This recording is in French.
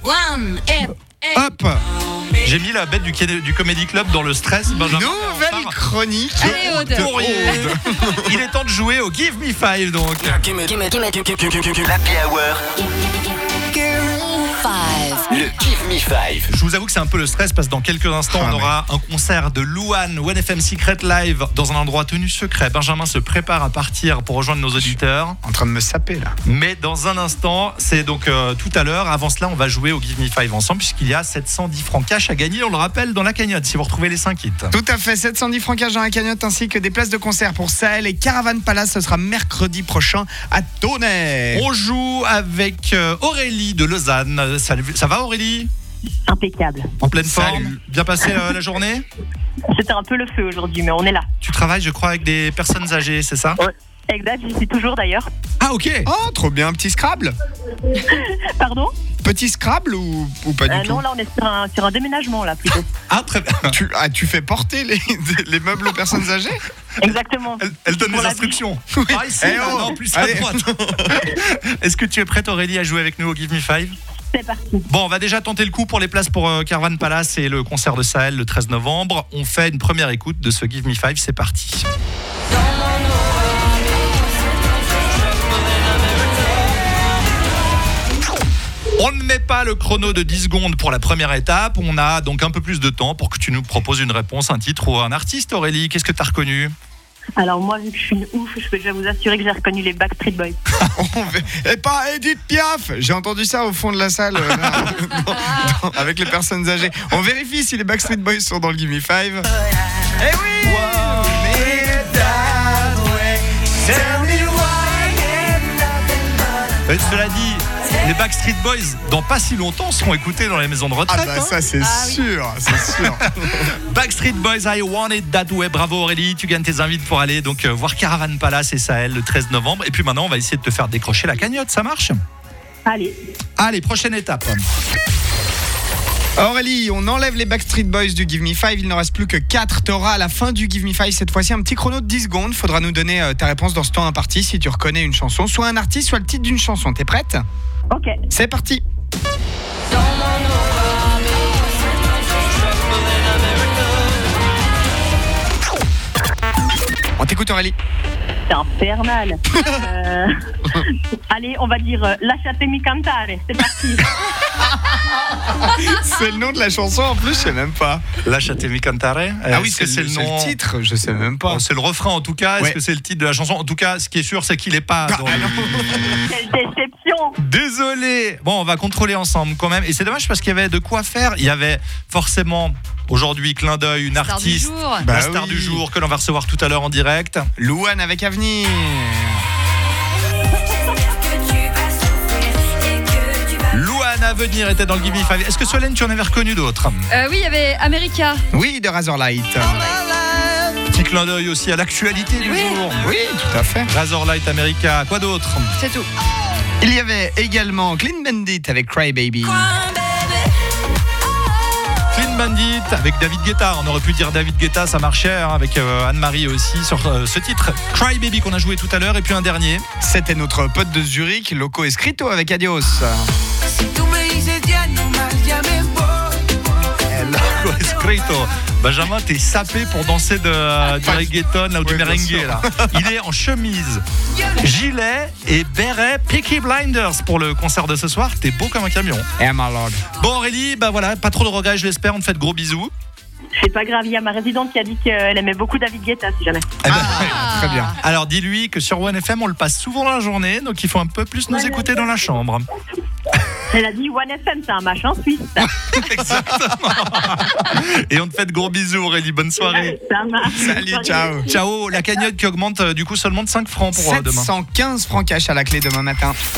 Hop. J'ai mis la bête du Comedy Club dans le stress. Benjamin, nouvelle chronique. Allez, Aude. pour Aude. Il est temps de jouer au Give Me 5 donc. L'Happy Hour. Le Give Me 5. Je vous avoue que c'est un peu le stress parce que dans quelques instants on aura un concert de Louane, 1FM Secret Live dans un endroit tenu secret. Benjamin se prépare à partir pour rejoindre nos auditeurs. En train de me saper là. Mais dans un instant, c'est donc tout à l'heure. Avant cela, on va jouer au Give Me 5 ensemble puisqu'il y a 710 francs cash à gagner. On le rappelle dans la cagnotte si vous retrouvez les 5 hits. Tout à fait, 710 francs cash dans la cagnotte ainsi que des places de concert pour Sahel et Caravan Palace. Ce sera mercredi prochain à Tonnerre. On joue avec Aurélie de Lausanne. Salut, ça va Aurélie ? Impeccable. En pleine forme. Salut. Bien passé la journée ? C'était un peu le feu aujourd'hui, mais on est là. Tu travailles, je crois, avec des personnes âgées, c'est ça ? Exact, j'y suis toujours d'ailleurs. Ah ok. Oh, trop bien, petit Scrabble. Pardon Petit Scrabble ou pas du tout? Non, là on est sur un déménagement là plutôt. Ah très bien. Tu fais porter les meubles aux personnes âgées? Exactement. Elle donne Pour des la instructions. Oui. Par ici, Eh là, oh. non, plus à Allez. droite. Est-ce que tu es prête Aurélie à jouer avec nous au Give Me 5 ? C'est parti. Bon, on va déjà tenter le coup pour les places pour Caravan Palace et le concert de Sahel le 13 novembre. On fait une première écoute de ce Give Me 5, c'est parti. On ne met pas le chrono de 10 secondes pour la première étape. On a donc un peu plus de temps pour que tu nous proposes une réponse, un titre ou un artiste. Aurélie, qu'est-ce que tu as reconnu ? Alors moi, vu que je suis une ouf, je peux déjà vous assurer que j'ai reconnu les Backstreet Boys. Et pas Edith Piaf. J'ai entendu ça au fond de la salle là, avec les personnes âgées. On vérifie si les Backstreet Boys sont dans le Give Me 5. Eh oui. Cela dit, les Backstreet Boys, dans pas si longtemps, seront écoutés dans les maisons de retraite. Ah bah ça c'est sûr, c'est sûr. Backstreet Boys, I Want It That Way. Bravo Aurélie, tu gagnes tes invites pour aller donc voir Caravan Palace et Sahel le 13 novembre. Et puis maintenant, on va essayer de te faire décrocher la cagnotte, ça marche ? Allez, prochaine étape. Aurélie, on enlève les Backstreet Boys du Give Me 5. Il n'en reste plus que 4. Tu auras à la fin du Give Me 5 cette fois-ci un petit chrono de 10 secondes. Faudra nous donner ta réponse dans ce temps imparti si tu reconnais une chanson, soit un artiste, soit le titre d'une chanson. T'es prête ? Ok. C'est parti. On t'écoute Aurélie. C'est infernal. Allez, on va dire Lasciatemi cantare. C'est parti. C'est le nom de la chanson en plus, je sais même pas. Lasciatemi cantare. Ah oui, Est-ce que c'est le nom ? titre, je sais même pas. Bon, c'est le refrain en tout cas. Est-ce Ouais. que c'est le titre de la chanson ? En tout cas, ce qui est sûr, c'est qu'il n'est pas dans Quelle déception. Désolé. Bon, on va contrôler ensemble quand même. Et c'est dommage parce qu'il y avait de quoi faire. Il y avait forcément aujourd'hui clin d'œil, une Star artiste, du jour. la Bah star oui. du jour que l'on va recevoir tout à l'heure en direct. Louane avec Avenir. Louane à venir était dans le Give Me 5. Est-ce que Solène, tu en avais reconnu d'autres ? Oui, il y avait America. Oui, de Razorlight. Petit clin d'œil aussi à l'actualité du Oui. jour. Oui, tout à fait. Razorlight America. Quoi d'autre ? C'est tout. Il y avait également Clean Bandit avec Cry Baby. Clean Bandit avec David Guetta. On aurait pu dire David Guetta, ça marchait hein, avec Anne-Marie aussi sur ce titre. Cry Baby qu'on a joué tout à l'heure. Et puis un dernier. C'était notre pote de Zurich, Loco Escrito avec Adios. Loco Escrito. Benjamin, t'es sapé pour danser du reggaeton là, ou du Oui, bien merengue sûr. là. Il est en chemise, gilet et béret Peaky Blinders pour le concert de ce soir. T'es beau comme un camion. Eh, my lord. Bon Aurélie, bah voilà, pas trop de regrets je l'espère. On te fait de gros bisous. C'est pas grave, il y a ma résidente qui a dit qu'elle aimait beaucoup David Guetta, si jamais. Eh ben, Très bien. alors dis-lui que sur 1FM on le passe souvent dans la journée, donc il faut un peu plus nous écouter dans la chambre. Elle a dit 1FM, c'est un machin suisse. Exactement. Et on te fait de gros bisous Aurélie, bonne soirée. Ça marche. Salut, ciao. Ciao, la cagnotte qui augmente du coup seulement de 5 francs pour demain. 715 francs cash à la clé demain matin.